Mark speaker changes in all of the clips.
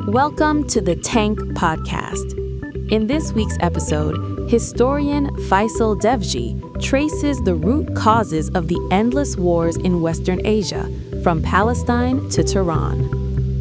Speaker 1: Welcome to the Tank Podcast. In this week's episode, historian Faisal Devji traces the root causes of the endless wars in Western Asia, from Palestine to Tehran.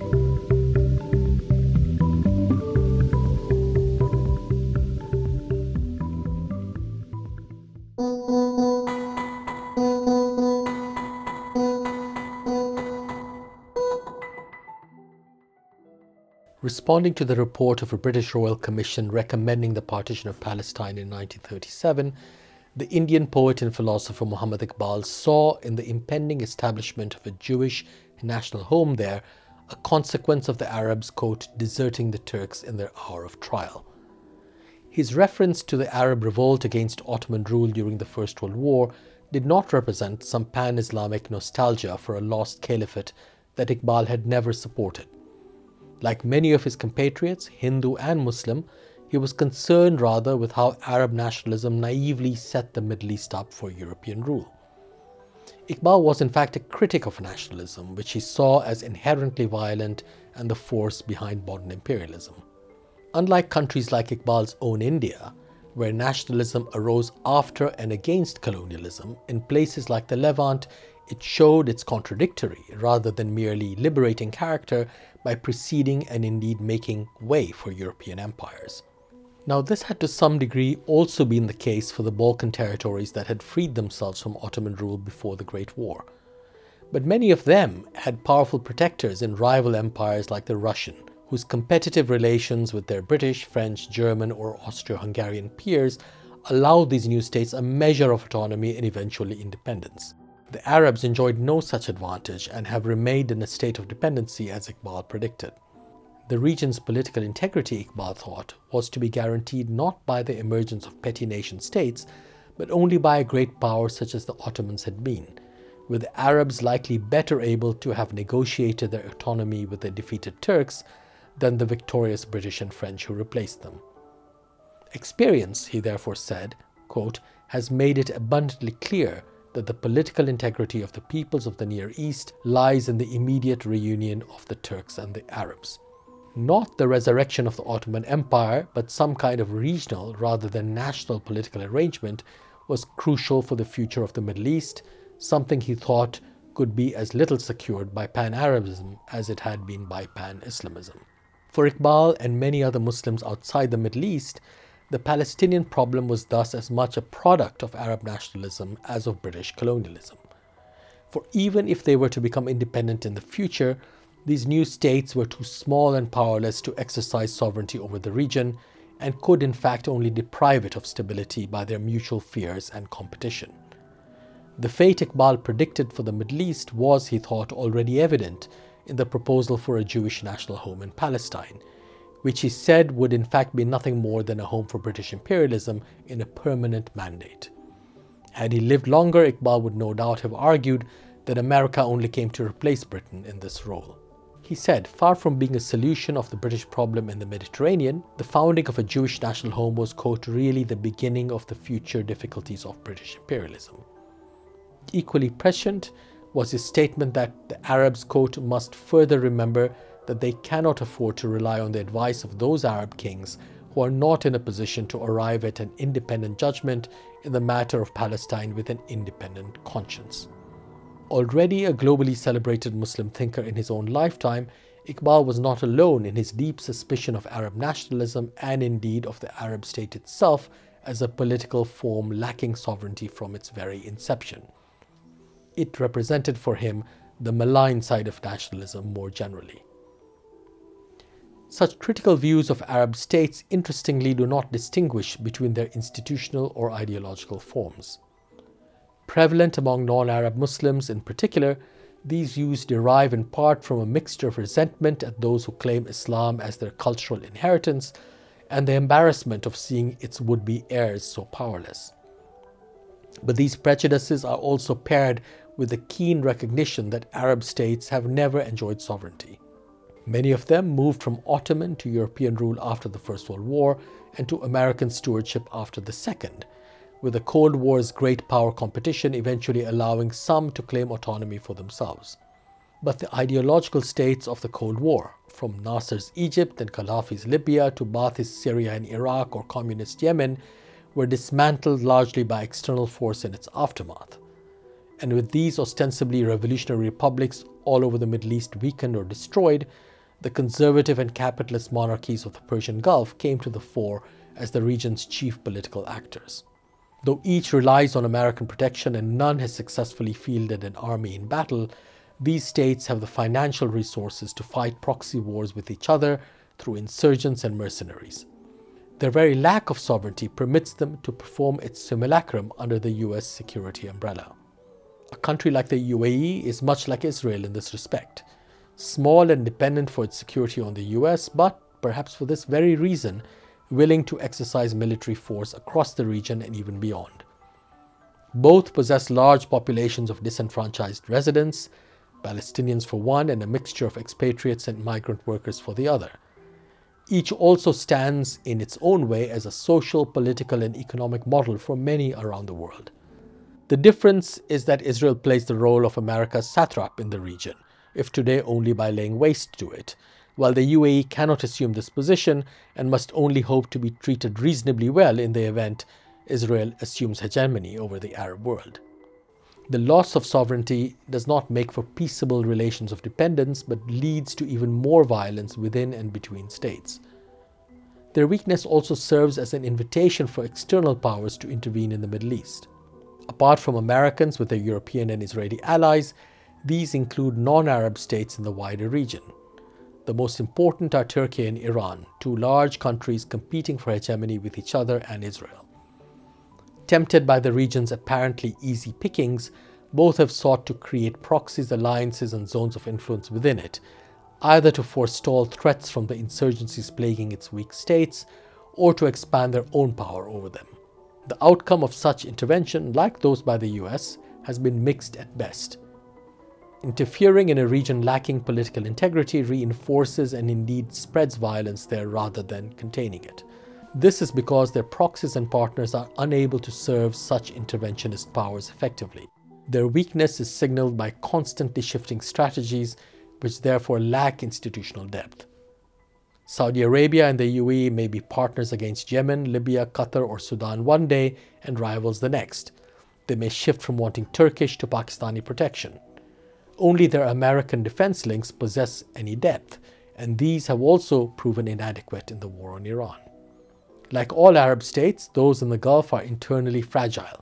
Speaker 2: Responding to the report of a British Royal Commission recommending the partition of Palestine in 1937, the Indian poet and philosopher Muhammad Iqbal saw in the impending establishment of a Jewish national home there a consequence of the Arabs, quote, deserting the Turks in their hour of trial. His reference to the Arab revolt against Ottoman rule during the First World War did not represent some pan-Islamic nostalgia for a lost caliphate that Iqbal had never supported. Like many of his compatriots, Hindu and Muslim, he was concerned rather with how Arab nationalism naively set the Middle East up for European rule. Iqbal was in fact a critic of nationalism, which he saw as inherently violent and the force behind modern imperialism. Unlike countries like Iqbal's own India, where nationalism arose after and against colonialism, in places like the Levant, it showed its contradictory rather than merely liberating character by preceding and indeed making way for European empires. Now, this had to some degree also been the case for the Balkan territories that had freed themselves from Ottoman rule before the Great War. But many of them had powerful protectors in rival empires like the Russian, whose competitive relations with their British, French, German or Austro-Hungarian peers allowed these new states a measure of autonomy and eventually independence. The Arabs enjoyed no such advantage and have remained in a state of dependency as Iqbal predicted. The region's political integrity, Iqbal thought, was to be guaranteed not by the emergence of petty nation states, but only by a great power such as the Ottomans had been, with the Arabs likely better able to have negotiated their autonomy with the defeated Turks than the victorious British and French who replaced them. Experience, he therefore said, quote, has made it abundantly clear that the political integrity of the peoples of the Near East lies in the immediate reunion of the Turks and the Arabs. Not the resurrection of the Ottoman Empire, but some kind of regional rather than national political arrangement was crucial for the future of the Middle East, something he thought could be as little secured by Pan-Arabism as it had been by Pan-Islamism. For Iqbal and many other Muslims outside the Middle East, the Palestinian problem was thus as much a product of Arab nationalism as of British colonialism. For even if they were to become independent in the future, these new states were too small and powerless to exercise sovereignty over the region and could in fact only deprive it of stability by their mutual fears and competition. The fate Iqbal predicted for the Middle East was, he thought, already evident in the proposal for a Jewish national home in Palestine, which he said would in fact be nothing more than a home for British imperialism in a permanent mandate. Had he lived longer, Iqbal would no doubt have argued that America only came to replace Britain in this role. He said, far from being a solution of the British problem in the Mediterranean, the founding of a Jewish national home was, quote, really the beginning of the future difficulties of British imperialism. Equally prescient was his statement that the Arabs, quote, must further remember that they cannot afford to rely on the advice of those Arab kings who are not in a position to arrive at an independent judgment in the matter of Palestine with an independent conscience. Already a globally celebrated Muslim thinker in his own lifetime, Iqbal was not alone in his deep suspicion of Arab nationalism and indeed of the Arab state itself as a political form lacking sovereignty from its very inception. It represented for him the malign side of nationalism more generally. Such critical views of Arab states interestingly do not distinguish between their institutional or ideological forms. Prevalent among non-Arab Muslims in particular, these views derive in part from a mixture of resentment at those who claim Islam as their cultural inheritance and the embarrassment of seeing its would-be heirs so powerless. But these prejudices are also paired with a keen recognition that Arab states have never enjoyed sovereignty. Many of them moved from Ottoman to European rule after the First World War and to American stewardship after the Second, with the Cold War's great power competition eventually allowing some to claim autonomy for themselves. but the ideological states of the Cold War, from Nasser's Egypt and Gaddafi's Libya to Ba'athist Syria and Iraq or communist Yemen, were dismantled largely by external force in its aftermath. And with these ostensibly revolutionary republics all over the Middle East weakened or destroyed, the conservative and capitalist monarchies of the Persian Gulf came to the fore as the region's chief political actors. Though each relies on American protection and none has successfully fielded an army in battle, these states have the financial resources to fight proxy wars with each other through insurgents and mercenaries. Their very lack of sovereignty permits them to perform its simulacrum under the US security umbrella. A country like the UAE is much like Israel in this respect, small and dependent for its security on the US, but, perhaps for this very reason, willing to exercise military force across the region and even beyond. Both possess large populations of disenfranchised residents, Palestinians for one and a mixture of expatriates and migrant workers for the other. Each also stands in its own way as a social, political and economic model for many around the world. The difference is that Israel plays the role of America's satrap in the region, if today only by laying waste to it, while the UAE cannot assume this position and must only hope to be treated reasonably well in the event Israel assumes hegemony over the Arab world. The loss of sovereignty does not make for peaceable relations of dependence, but leads to even more violence within and between states. Their weakness also serves as an invitation for external powers to intervene in the Middle East. Apart from Americans with their European and Israeli allies, these include non-Arab states in the wider region. The most important are Turkey and Iran, two large countries competing for hegemony with each other and Israel. Tempted by the region's apparently easy pickings, both have sought to create proxies, alliances and zones of influence within it, either to forestall threats from the insurgencies plaguing its weak states or to expand their own power over them. The outcome of such intervention, like those by the US, has been mixed at best. Interfering in a region lacking political integrity reinforces and indeed spreads violence there rather than containing it. This is because their proxies and partners are unable to serve such interventionist powers effectively. Their weakness is signaled by constantly shifting strategies, which therefore lack institutional depth. Saudi Arabia and the UAE may be partners against Yemen, Libya, Qatar or Sudan one day and rivals the next. They may shift from wanting Turkish to Pakistani protection. Only their American defense links possess any depth, and these have also proven inadequate in the war on Iran. Like all Arab states, those in the Gulf are internally fragile.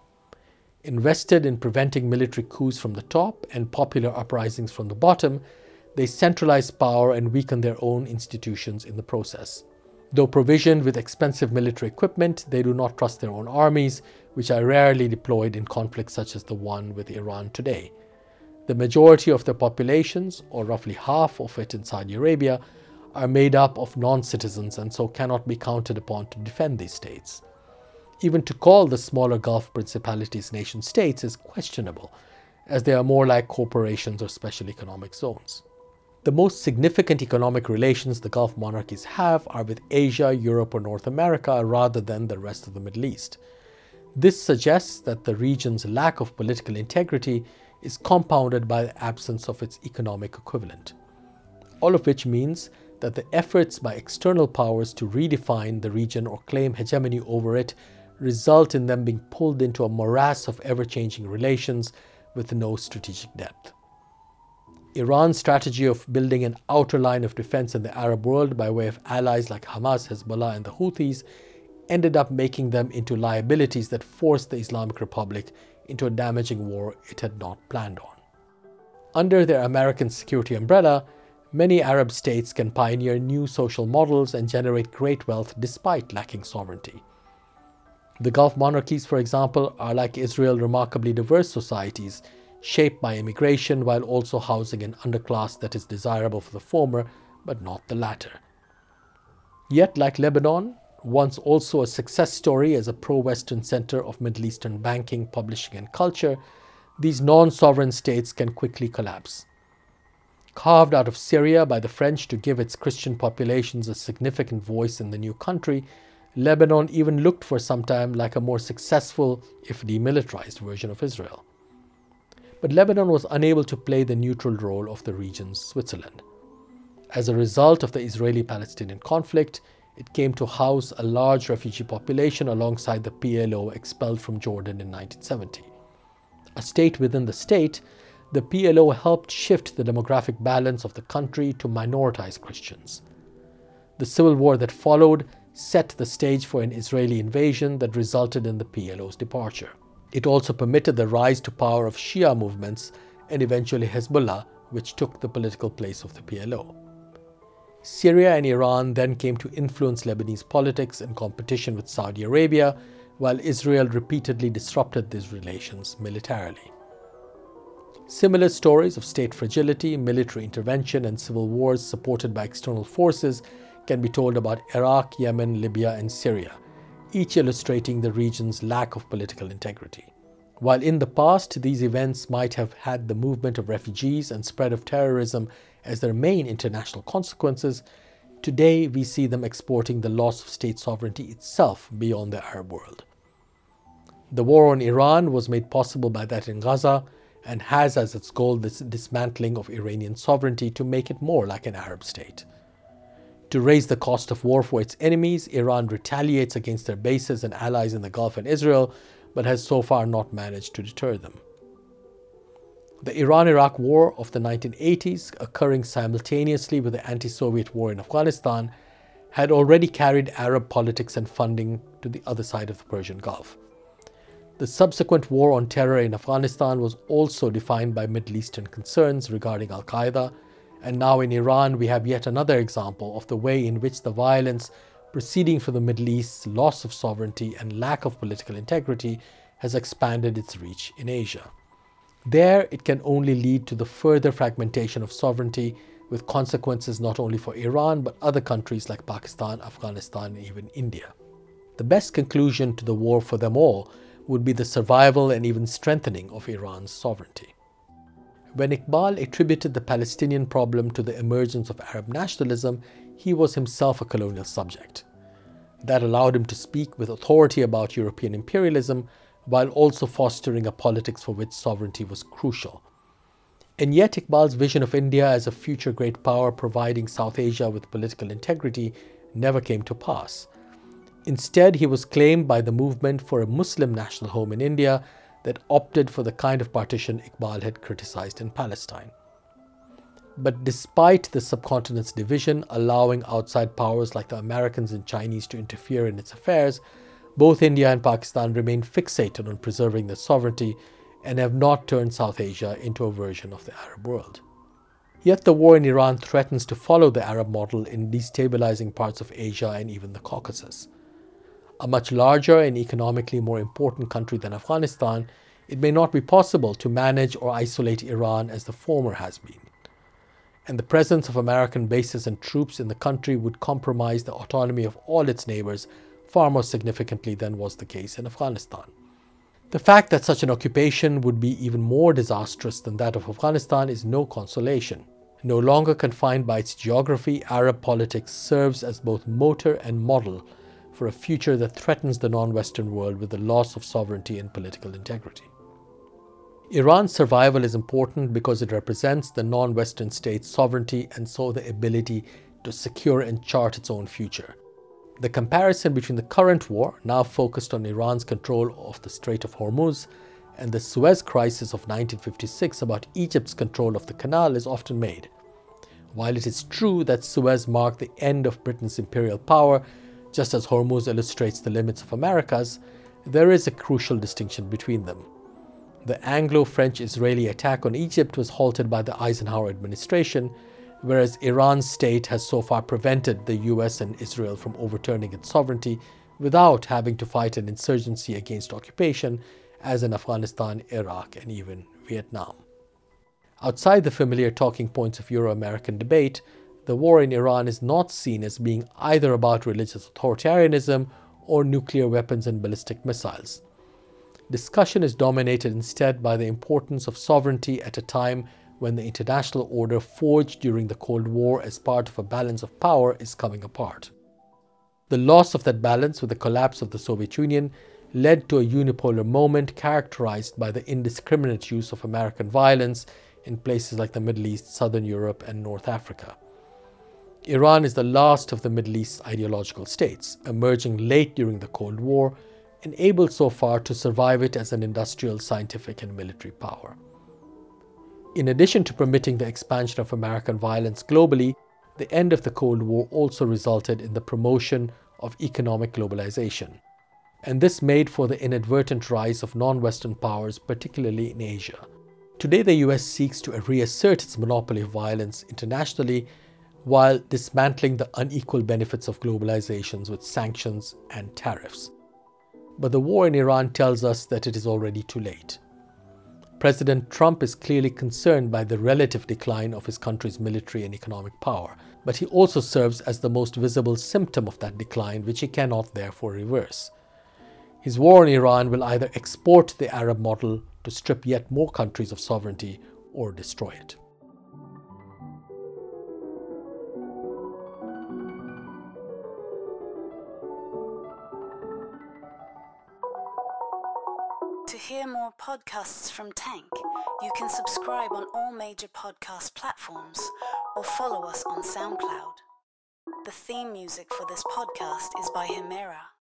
Speaker 2: Invested in preventing military coups from the top and popular uprisings from the bottom, they centralize power and weaken their own institutions in the process. Though provisioned with expensive military equipment, they do not trust their own armies, which are rarely deployed in conflicts such as the one with Iran today. The majority of their populations, or roughly half of it in Saudi Arabia, are made up of non-citizens and so cannot be counted upon to defend these states. Even to call the smaller Gulf principalities nation-states is questionable, as they are more like corporations or special economic zones. The most significant economic relations the Gulf monarchies have are with Asia, Europe or North America rather than the rest of the Middle East. This suggests that the region's lack of political integrity is compounded by the absence of its economic equivalent. All of which means that the efforts by external powers to redefine the region or claim hegemony over it result in them being pulled into a morass of ever-changing relations with no strategic depth. Iran's strategy of building an outer line of defense in the Arab world by way of allies like Hamas, Hezbollah and the Houthis ended up making them into liabilities that forced the Islamic Republic into a damaging war it had not planned on. Under their American security umbrella, many Arab states can pioneer new social models and generate great wealth despite lacking sovereignty. The Gulf monarchies, for example, are like Israel, remarkably diverse societies, shaped by immigration while also housing an underclass that is desirable for the former but not the latter. Yet, like Lebanon, once also a success story as a pro-Western center of Middle Eastern banking, publishing and culture, these non-sovereign states can quickly collapse. Carved out of Syria by the French to give its Christian populations a significant voice in the new country, Lebanon even looked for some time like a more successful, if demilitarized, version of Israel. but Lebanon was unable to play the neutral role of the region's Switzerland. As a result of the Israeli-Palestinian conflict, it came to house a large refugee population alongside the PLO expelled from Jordan in 1970. A state within the state, the PLO helped shift the demographic balance of the country to minoritize Christians. The civil war that followed set the stage for an Israeli invasion that resulted in the PLO's departure. It also permitted the rise to power of Shia movements and eventually Hezbollah, which took the political place of the PLO. Syria and Iran then came to influence Lebanese politics in competition with Saudi Arabia, while Israel repeatedly disrupted these relations militarily. Similar stories of state fragility, military intervention, and civil wars supported by external forces can be told about Iraq, Yemen, Libya, and Syria, each illustrating the region's lack of political integrity. While in the past these events might have had the movement of refugees and spread of terrorism as their main international consequences, today we see them exporting the loss of state sovereignty itself beyond the Arab world. The war on Iran was made possible by that in Gaza and has as its goal this dismantling of Iranian sovereignty to make it more like an Arab state. To raise the cost of war for its enemies, Iran retaliates against their bases and allies in the Gulf and Israel, but has so far not managed to deter them. The Iran-Iraq War of the 1980s, occurring simultaneously with the anti-Soviet war in Afghanistan, had already carried Arab politics and funding to the other side of the Persian Gulf. The subsequent war on terror in Afghanistan was also defined by Middle Eastern concerns regarding Al-Qaeda, and now in Iran we have yet another example of the way in which the violence proceeding from the Middle East's loss of sovereignty and lack of political integrity has expanded its reach in Asia. There, it can only lead to the further fragmentation of sovereignty, with consequences not only for Iran but other countries like Pakistan, Afghanistan, and even India. The best conclusion to the war for them all would be the survival and even strengthening of Iran's sovereignty. When Iqbal attributed the Palestinian problem to the emergence of Arab nationalism, he was himself a colonial subject. That allowed him to speak with authority about European imperialism, while also fostering a politics for which sovereignty was crucial. And yet Iqbal's vision of India as a future great power providing South Asia with political integrity never came to pass. Instead, he was claimed by the movement for a Muslim national home in India that opted for the kind of partition Iqbal had criticized in Palestine. But despite the subcontinent's division allowing outside powers like the Americans and Chinese to interfere in its affairs, both India and Pakistan remain fixated on preserving their sovereignty and have not turned South Asia into a version of the Arab world. Yet the war in Iran threatens to follow the Arab model in destabilizing parts of Asia and even the Caucasus. A much larger and economically more important country than Afghanistan, it may not be possible to manage or isolate Iran as the former has been. And the presence of American bases and troops in the country would compromise the autonomy of all its neighbors far more significantly than was the case in Afghanistan. The fact that such an occupation would be even more disastrous than that of Afghanistan is no consolation. No longer confined by its geography, Arab politics serves as both motor and model for a future that threatens the non-Western world with the loss of sovereignty and political integrity. Iran's survival is important because it represents the non-Western state's sovereignty and so the ability to secure and chart its own future. The comparison between the current war, now focused on Iran's control of the Strait of Hormuz, and the Suez Crisis of 1956 about Egypt's control of the canal is often made. While it is true that Suez marked the end of Britain's imperial power, just as Hormuz illustrates the limits of America's, there is a crucial distinction between them. The Anglo-French-Israeli attack on Egypt was halted by the Eisenhower administration, whereas Iran's state has so far prevented the US and Israel from overturning its sovereignty without having to fight an insurgency against occupation, as in Afghanistan, Iraq, and even Vietnam. Outside the familiar talking points of Euro-American debate, the war in Iran is not seen as being either about religious authoritarianism or nuclear weapons and ballistic missiles. Discussion is dominated instead by the importance of sovereignty at a time when the international order forged during the Cold War as part of a balance of power is coming apart. The loss of that balance with the collapse of the Soviet Union led to a unipolar moment characterized by the indiscriminate use of American violence in places like the Middle East, Southern Europe, and North Africa. Iran is the last of the Middle East's ideological states, emerging late during the Cold War and able so far to survive it as an industrial, scientific, and military power. In addition to permitting the expansion of American violence globally, the end of the Cold War also resulted in the promotion of economic globalization. And this made for the inadvertent rise of non-Western powers, particularly in Asia. Today, the US seeks to reassert its monopoly of violence internationally while dismantling the unequal benefits of globalizations with sanctions and tariffs. But the war in Iran tells us that it is already too late. President Trump is clearly concerned by the relative decline of his country's military and economic power, but he also serves as the most visible symptom of that decline, which he cannot therefore reverse. His war in Iran will either export the Arab model to strip yet more countries of sovereignty or destroy it.
Speaker 3: To hear more podcasts from Tank, you can subscribe on all major podcast platforms or follow us on SoundCloud. The theme music for this podcast is by Himera.